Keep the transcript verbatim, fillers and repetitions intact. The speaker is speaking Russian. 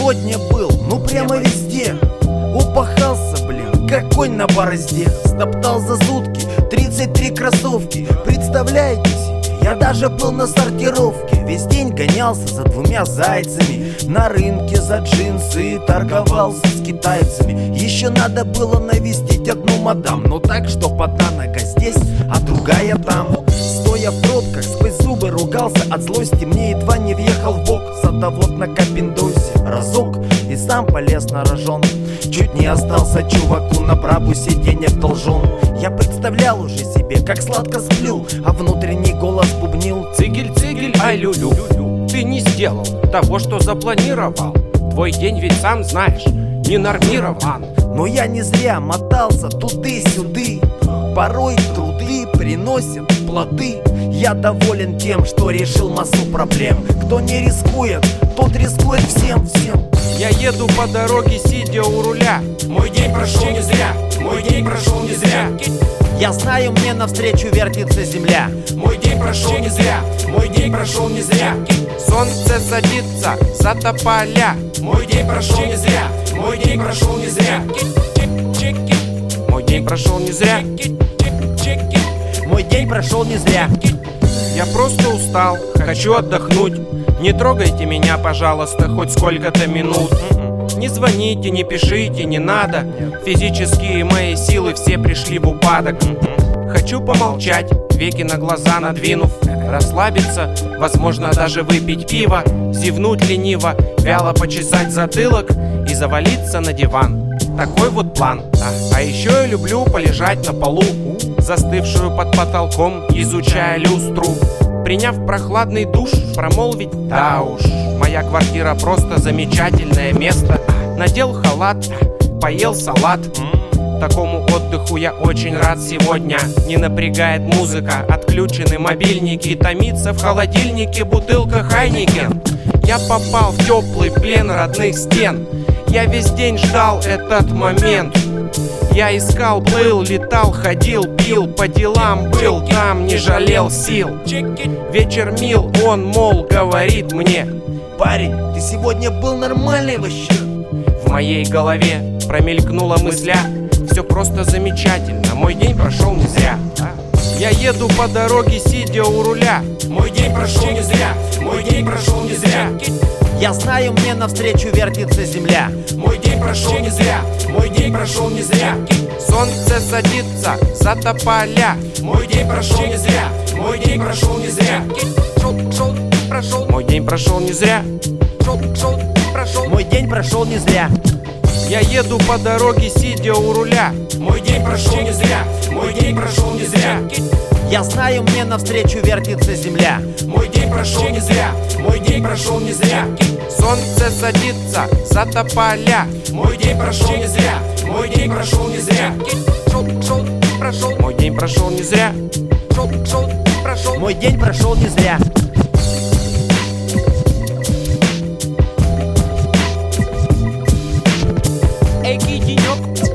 сегодня был, ну прямо везде. Упахался, блин, как конь на борозде. Стоптал за сутки тридцать три кроссовки. Представляете себе, я даже был на сортировке. Весь день гонялся за двумя зайцами. На рынке за джинсы торговался с китайцами. Еще надо было навестить одну мадам, но так, чтоб одна нога здесь, а другая там. Стоя в пробках, сквозь зубы ругался от злости. Мне едва не въехал в бок садовод на капиндосе. Разок и сам полез на рожон. Чуть не остался чуваку на брабусе денег должен. Я представлял уже себе, как сладко сплю, а внутренний голос бубнил: цигель, цигель, ай люлю, ты не сделал того, что запланировал. Твой день ведь сам знаешь, не нормирован. Но я не зря мотался туды-сюды. Порой труды приносят плоды. Я доволен тем, что решил массу проблем. Кто не рискует, тот рискует всем, всем. Я еду по дороге, сидя у руля. Мой день прошел не зря, мой день прошел не зря. Я знаю, мне навстречу вертится земля. Мой день прошел не зря, мой день прошел не зря. Солнце садится за тополя. Мой день прошел не зря, мой день прошел не зря. Мой день прошел не зря. Мой день прошел не зря. Я просто устал, хочу отдохнуть. Не трогайте меня, пожалуйста, хоть сколько-то минут. Не звоните, не пишите, не надо. Физические мои силы все пришли в упадок. Хочу помолчать, веки на глаза надвинув. Расслабиться, возможно даже выпить пиво. Зевнуть лениво, вяло почесать затылок и завалиться на диван. Такой вот план. А, а еще я люблю полежать на полу, застывшую под потолком, изучая люстру. Приняв прохладный душ, промолвить: да уж, моя квартира просто замечательное место. Надел халат, поел салат. Такому отдыху я очень рад сегодня. Не напрягает музыка, отключены мобильники. Томится в холодильнике бутылка Хайникен. Я попал в теплый плен родных стен. Я весь день ждал этот момент. Я искал, плыл, летал, ходил, пил, по делам был, там не жалел сил. Вечер мил, он, мол, говорит мне: парень, ты сегодня был нормальный вообще. В моей голове промелькнула мысля: все просто замечательно, мой день прошел не зря. Я еду по дороге, сидя у руля. Мой день прошел не зря, мой день прошел не зря. Я знаю, мне навстречу вертится земля. Мой день прошел не зря, мой день прошел не зря. Солнце садится за тополя. Мой день прошел не зря, мой день прошел не зря. Мой день прошел не зря. Мой день прошел не зря. Я еду по дороге, сидя у руля. Мой день прошел не зря, мой день прошел не зря. Я знаю, мне навстречу вертится земля. Мой день прошел не зря, мой день прошел не зря. Солнце садится за тополя. Мой день прошел не зря, мой день прошел не зря. Мой день прошел не зря. Мой день прошел не зря. Эй, денек.